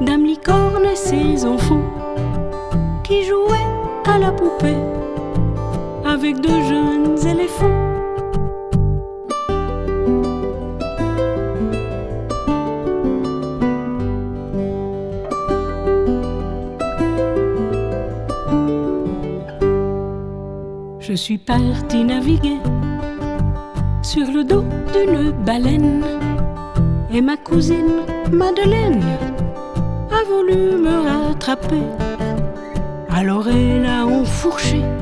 Dame Licorne et ses enfants qui jouaient à la poupée avec de jeunes éléphants. Je suis partie naviguer sur le dos d'une baleine, et ma cousine Madeleine a voulu me rattraper. Alors elle a enfourché